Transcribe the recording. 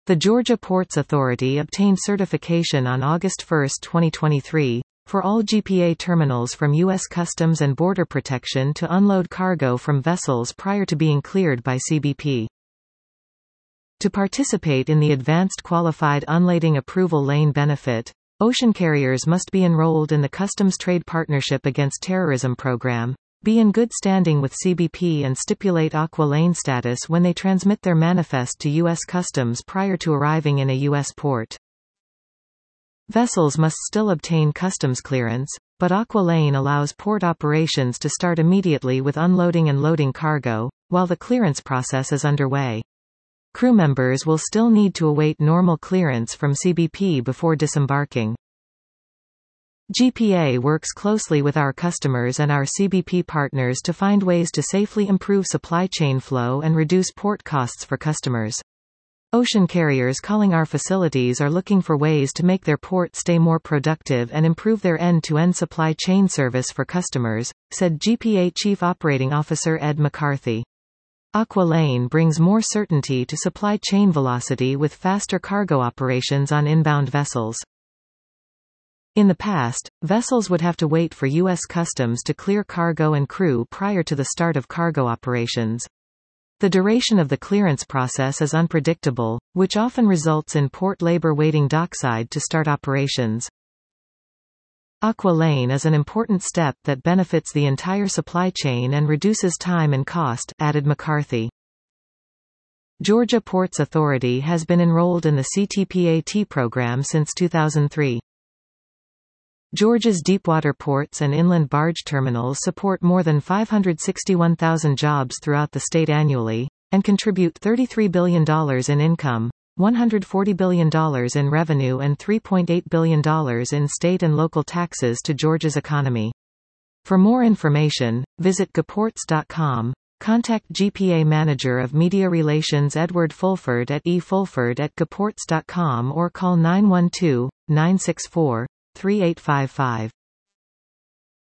The Georgia Ports Authority obtained certification on August 1, 2023, for all GPA terminals from U.S. Customs and Border Protection to unload cargo from vessels prior to being cleared by CBP. To participate in the Advanced Qualified Unlading Approval Lane benefit, ocean carriers must be enrolled in the Customs Trade Partnership Against Terrorism program, be in good standing with CBP and stipulate Aqua Lane status when they transmit their manifest to U.S. Customs prior to arriving in a U.S. port. Vessels must still obtain customs clearance, but Aqua Lane allows port operations to start immediately with unloading and loading cargo, while the clearance process is underway. Crew members will still need to await normal clearance from CBP before disembarking. GPA works closely with our customers and our CBP partners to find ways to safely improve supply chain flow and reduce port costs for customers. Ocean carriers calling our facilities are looking for ways to make their port stay more productive and improve their end-to-end supply chain service for customers, said GPA Chief Operating Officer Ed McCarthy. Aqua Lane brings more certainty to supply chain velocity with faster cargo operations on inbound vessels. In the past, vessels would have to wait for U.S. Customs to clear cargo and crew prior to the start of cargo operations. The duration of the clearance process is unpredictable, which often results in port labor waiting dockside to start operations. Aqua Lane is an important step that benefits the entire supply chain and reduces time and cost, added McCarthy. Georgia Ports Authority has been enrolled in the CTPAT program since 2003. Georgia's deepwater ports and inland barge terminals support more than 561,000 jobs throughout the state annually, and contribute $33 billion in income, $140 billion in revenue and $3.8 billion in state and local taxes to Georgia's economy. For more information, visit gports.com. Contact GPA Manager of Media Relations Edward Fulford at efulford@gports.com or call 912-964-3855.